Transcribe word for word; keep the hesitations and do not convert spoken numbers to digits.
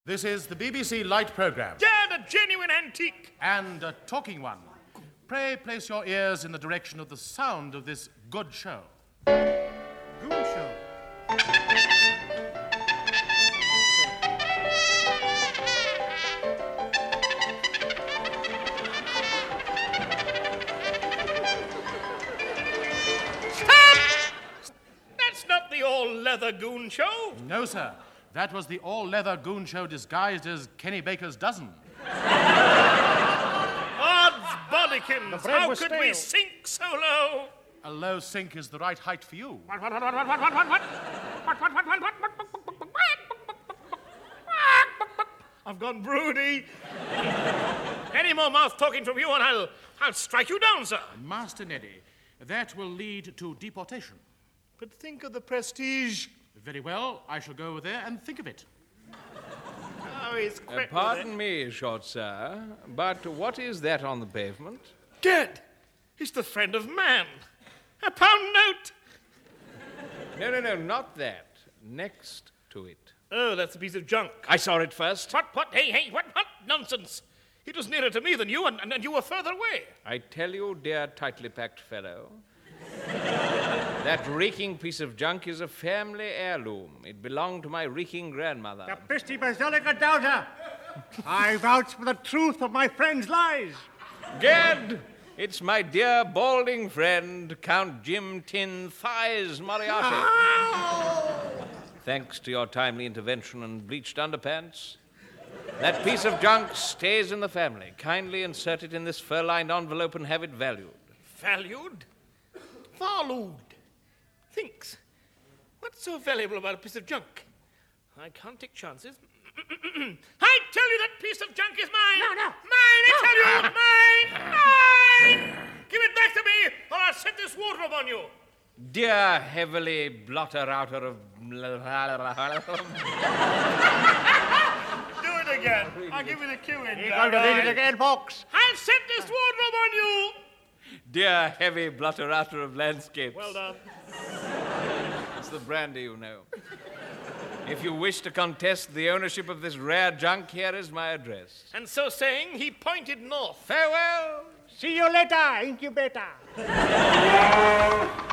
This is the B B C Light programme. Yeah, a genuine antique. And a talking one. Pray place your ears in the direction of the sound of this good show. Goon Show. Stop! That's not the all-leather Goon Show. No, sir. That was the all-leather Goon Show disguised as Kenny Baker's dozen. Odds bodikins, how could stale. we sink so low? A low sink is the right height for you. What, what, what, what, what, what, what, what, what? What, what, what, what, what, what, what, what, what? I've gone broody. Any more mouth talking from you and I'll, I'll strike you down, sir. Master Neddy, that will lead to deportation. But think of the prestige. Very well, I shall go over there and think of it. Oh, he's Uh, quick with pardon me, short sir, but what is that on the pavement? it. Dead. He's the friend of man. A pound note. No, no, no, not that. Next to it. Oh, that's a piece of junk. I saw it first. What, what, hey, hey, what, what? Nonsense. It was nearer to me than you, and, and, and you were further away. I tell you, dear tightly packed fellow, that reeking piece of junk is a family heirloom. It belonged to my reeking grandmother. The Christi Basilica doubter. I vouch for the truth of my friend's lies. Gad, it's my dear balding friend, Count Jim Tin Thighs Moriarty. Thanks to your timely intervention and bleached underpants, that piece of junk stays in the family. Kindly insert it in this fur-lined envelope and have it valued. Valued? Valued. Thinks. What's so valuable about a piece of junk? I can't take chances. I tell you that piece of junk is mine. No, no. Mine, I tell you. Mine. Mine. Give it back to me, or I'll set this wardrobe on you. Dear heavily blotter-outer of... Do it again. I'll give you the cue in. You're going to read it again, folks. I'll set this wardrobe on you. Dear heavy blotter-outer of landscapes. Well done. It's the brandy, you know. If you wish to contest the ownership of this rare junk, here is my address. And so saying, he pointed north. Farewell! See you later, incubator.